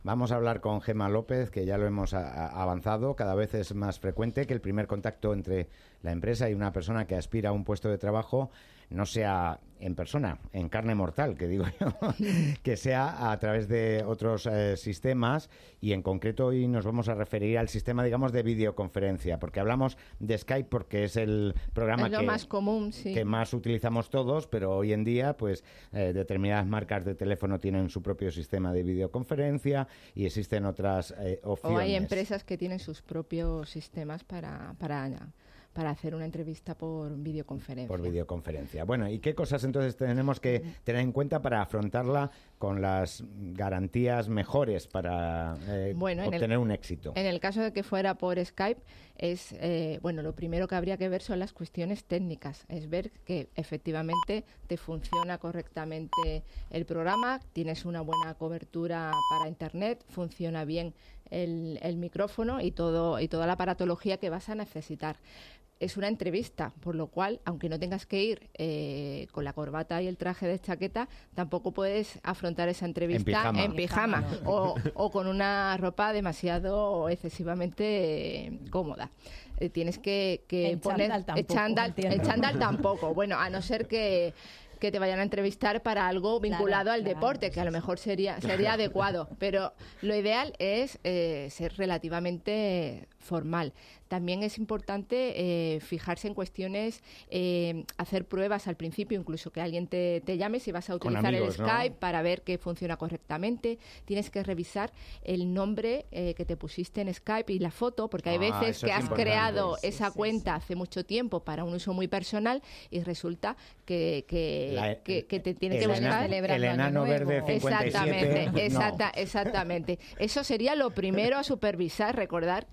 Vamos a hablar con Gemma López, que ya lo hemos avanzado. Cada vez es más frecuente que el primer contacto entre la empresa y una persona que aspira a un puesto de trabajo no sea en persona, en carne mortal, que digo yo, que sea a través de otros sistemas, y en concreto hoy nos vamos a referir al sistema, digamos, de videoconferencia, porque hablamos de Skype porque es el programa es lo más común, sí, que más utilizamos todos, pero hoy en día pues determinadas marcas de teléfono tienen su propio sistema de videoconferencia y existen otras opciones. O hay empresas que tienen sus propios sistemas para hacer una entrevista por videoconferencia. Por videoconferencia. Bueno, ¿y qué cosas entonces tenemos que tener en cuenta para afrontarla con las garantías mejores para obtener un éxito? En el caso de que fuera por Skype, lo primero que habría que ver son las cuestiones técnicas. Es ver que efectivamente te funciona correctamente el programa, tienes una buena cobertura para Internet, funciona bien el micrófono y toda la aparatología que vas a necesitar. Es una entrevista, por lo cual, aunque no tengas que ir con la corbata y el traje de chaqueta, tampoco puedes afrontar esa entrevista en pijama o con una ropa demasiado excesivamente cómoda. Tienes que poner... chándal tampoco. Bueno, a no ser que te vayan a entrevistar para algo vinculado al deporte, que a lo mejor sería adecuado. Pero lo ideal es ser relativamente formal. También es importante fijarse en cuestiones, hacer pruebas al principio, incluso que alguien te llame si vas a utilizar amigos, el Skype, ¿no? Para ver que funciona correctamente. Tienes que revisar el nombre que te pusiste en Skype y la foto, porque hay veces que has creado esa cuenta hace mucho tiempo para un uso muy personal y resulta que te tiene que buscar el enano verde 57. Exactamente. Eso sería lo primero a supervisar, recordar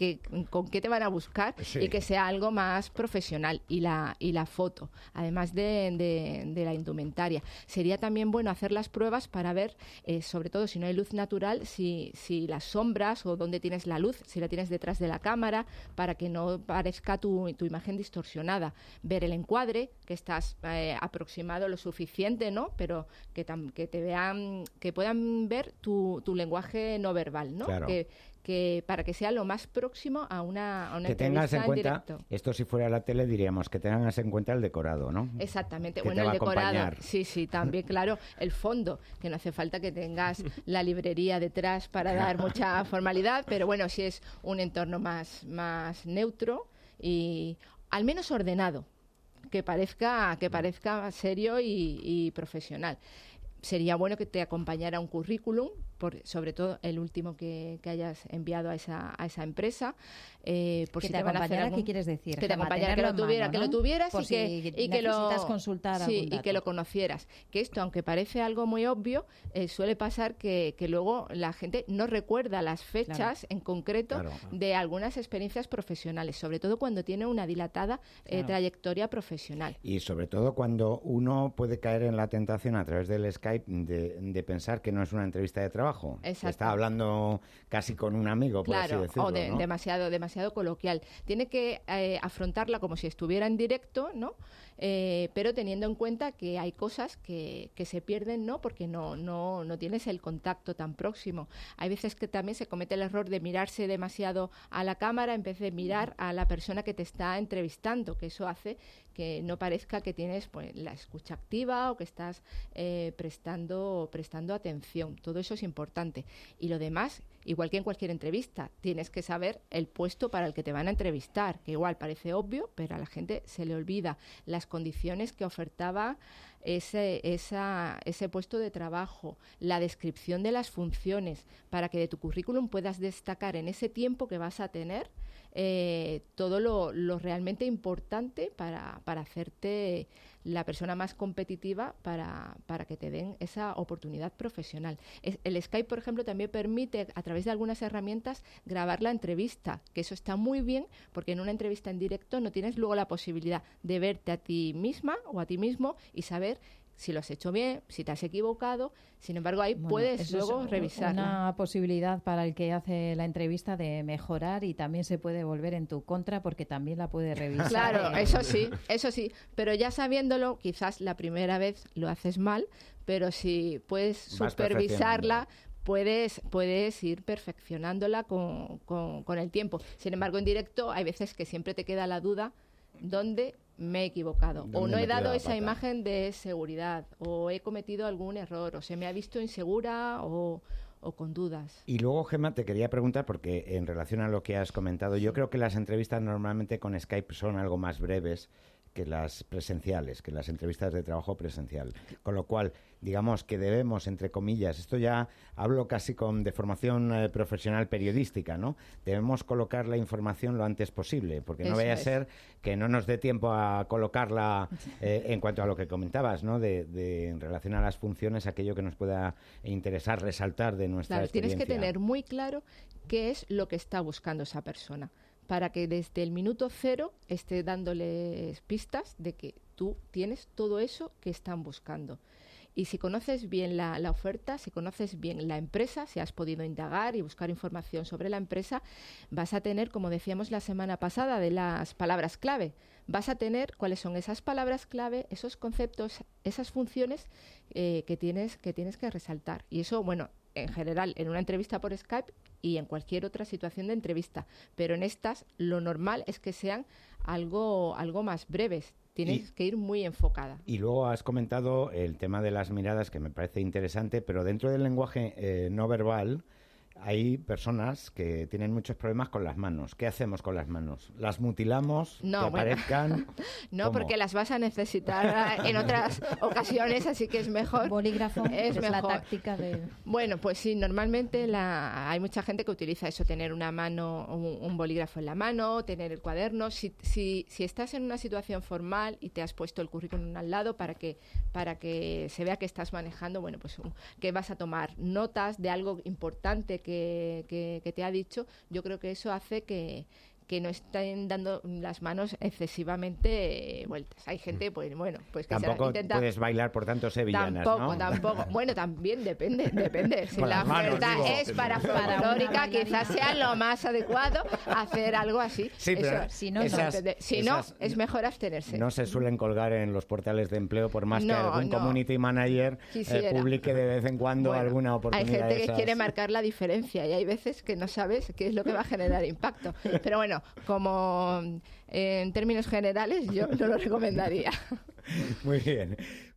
con qué te van a buscar, sí, y que sea algo más profesional, y la foto, además de la indumentaria. Sería también bueno hacer las pruebas para ver, sobre todo si no hay luz natural, si las sombras o dónde tienes la luz, si la tienes detrás de la cámara, para que no parezca tu imagen distorsionada. Ver el encuadre, que estás aproximado lo suficiente, ¿no? Pero que te vean, que puedan ver tu lenguaje no verbal, ¿no? Claro. Que para que sea lo más próximo a una que tengas en cuenta, directo. Esto si fuera la tele diríamos que tengas en cuenta el decorado, ¿no? Exactamente. Que bueno, el decorado, sí, también, claro, el fondo, que no hace falta que tengas la librería detrás para dar mucha formalidad, pero bueno, si es un entorno más neutro y al menos ordenado, que parezca serio y profesional. Sería bueno que te acompañara un currículum, sobre todo el último que hayas enviado a esa empresa, por que si te van a hacer algún... ¿Qué quieres decir? Que te acompañara, que lo tuvieras por y que necesitas consultar algún dato. y que lo conocieras. Que esto, aunque parece algo muy obvio, suele pasar que luego la gente no recuerda las fechas en concreto de algunas experiencias profesionales, sobre todo cuando tiene una dilatada trayectoria profesional. Y sobre todo cuando uno puede caer en la tentación a través del Skype de pensar que no es una entrevista de trabajo. Está hablando casi con un amigo, por así decirlo. O ¿no? demasiado coloquial. Tiene que afrontarla como si estuviera en directo, ¿no? Pero teniendo en cuenta que hay cosas que se pierden, ¿no? Porque no tienes el contacto tan próximo. Hay veces que también se comete el error de mirarse demasiado a la cámara en vez de mirar a la persona que te está entrevistando, que eso hace que no parezca que tienes la escucha activa o que estás prestando atención. Todo eso es importante. Y lo demás, igual que en cualquier entrevista, tienes que saber el puesto para el que te van a entrevistar, que igual parece obvio, pero a la gente se le olvida las condiciones que ofertaba ese puesto de trabajo, la descripción de las funciones, para que de tu currículum puedas destacar en ese tiempo que vas a tener todo lo realmente importante para hacerte la persona más competitiva para que te den esa oportunidad profesional. El Skype, por ejemplo, también permite, a través de algunas herramientas, grabar la entrevista, que eso está muy bien, porque en una entrevista en directo no tienes luego la posibilidad de verte a ti misma o a ti mismo y saber si lo has hecho bien, si te has equivocado. Sin embargo, ahí puedes luego revisarlo. Una posibilidad para el que hace la entrevista de mejorar, y también se puede volver en tu contra porque también la puede revisar. Claro, eso sí. Pero ya sabiéndolo, quizás la primera vez lo haces mal, pero si puedes supervisarla, puedes ir perfeccionándola con el tiempo. Sin embargo, en directo hay veces que siempre te queda la duda dónde me he equivocado, o no he dado esa imagen de seguridad, o he cometido algún error, o se me ha visto insegura o con dudas. Y luego, Gemma, te quería preguntar, porque en relación a lo que has comentado, yo creo que las entrevistas normalmente con Skype son algo más breves que las presenciales, que las entrevistas de trabajo presencial. Con lo cual, digamos que debemos, entre comillas, esto ya hablo casi de formación profesional periodística, ¿no? Debemos colocar la información lo antes posible, porque no vaya a ser que no nos dé tiempo a colocarla en cuanto a lo que comentabas, ¿no? En relación a las funciones, aquello que nos pueda interesar, resaltar de nuestra experiencia. Tienes que tener muy claro qué es lo que está buscando esa persona, para que desde el minuto cero esté dándoles pistas de que tú tienes todo eso que están buscando. Y si conoces bien la oferta, si conoces bien la empresa, si has podido indagar y buscar información sobre la empresa, vas a tener, como decíamos la semana pasada, de las palabras clave. Vas a tener cuáles son esas palabras clave, esos conceptos, esas funciones que tienes que resaltar. Y eso, bueno, en general, en una entrevista por Skype y en cualquier otra situación de entrevista. Pero en estas, lo normal es que sean algo más breves. Tienes que ir muy enfocada. Y luego has comentado el tema de las miradas, que me parece interesante, pero dentro del lenguaje no verbal hay personas que tienen muchos problemas con las manos. ¿Qué hacemos con las manos? ¿Las mutilamos? No, ¿Que aparezcan? No, ¿Cómo? Porque las vas a necesitar en otras ocasiones, así que es mejor. Bolígrafo es mejor. La táctica de... Bueno, pues sí, normalmente hay mucha gente que utiliza eso, tener una mano, un bolígrafo en la mano, tener el cuaderno. Si estás en una situación formal y te has puesto el currículum al lado para que se vea que estás manejando, bueno, pues que vas a tomar notas de algo importante que te ha dicho, yo creo que eso hace que no estén dando las manos excesivamente vueltas. Hay gente, pues bueno, pues que tampoco intenta... puedes bailar por tanto sevillanas, Tampoco. Bueno, también depende. Si con la oferta manos, es para folclórica, quizás sea lo más adecuado hacer algo así. Sí, pero eso, si no, es mejor abstenerse. No se suelen colgar en los portales de empleo, por más que algún community manager publique de vez en cuando alguna oportunidad. Hay gente que quiere marcar la diferencia y hay veces que no sabes qué es lo que va a generar impacto. Pero bueno, como en términos generales, yo no lo recomendaría. Muy bien.